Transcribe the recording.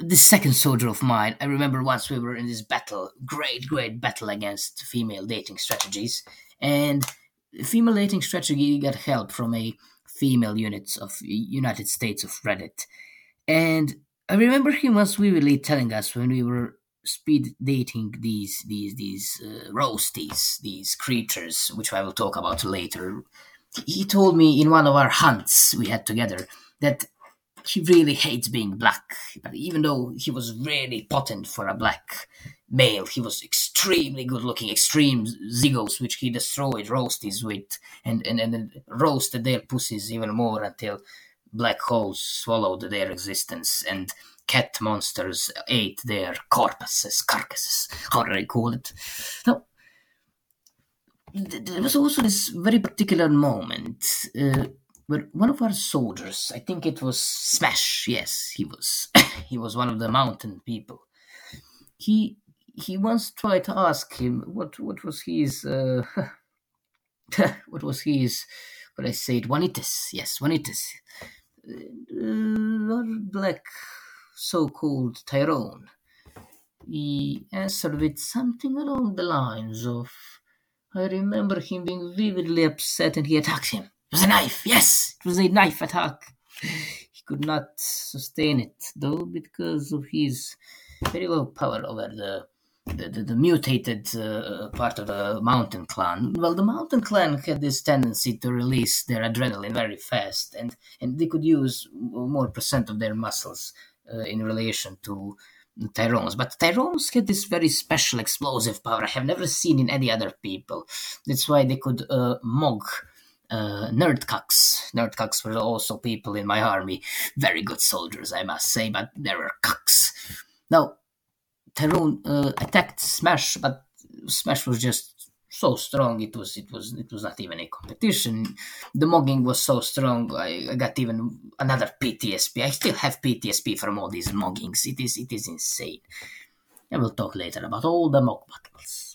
this second soldier of mine, I remember once we were in this battle, great battle against female dating strategies, and female dating strategy got help from a female unit of United States of Reddit. And I remember him once vividly telling us when we were speed dating these roasties, these creatures, which I will talk about later. He told me in one of our hunts we had together that he really hates being black. But even though he was really potent for a black male, he was extremely good looking, extreme zigos, which he destroyed roasties with, and roasted their pussies even more until black holes swallowed their existence and cat monsters ate their carcasses, how do I call it? Now, there was also this very particular moment where one of our soldiers, I think it was Smash, yes, he was, he was one of the mountain people. He he once tried to ask him what was his what was his what I said Juanitas, yes, Juanitas, our black so-called Tyrone. He answered with something along the lines of, I remember him being vividly upset and he attacked him. It was a knife, yes, it was a knife attack. He could not sustain it, though, because of his very low power over the mutated part of the mountain clan. Well, the mountain clan had this tendency to release their adrenaline very fast, and they could use more percent of their muscles in relation to Tyrones. But Tyrones had this very special explosive power I have never seen in any other people. That's why they could mog nerdcucks. Nerdcucks were also people in my army. Very good soldiers, I must say, but they were cucks. Now, Tyrone attacked Smash, but Smash was just so strong. It was not even a competition. The mogging was so strong. I got even another PTSD. I still have PTSD from all these moggings. It is insane. I will talk later about all the mock battles.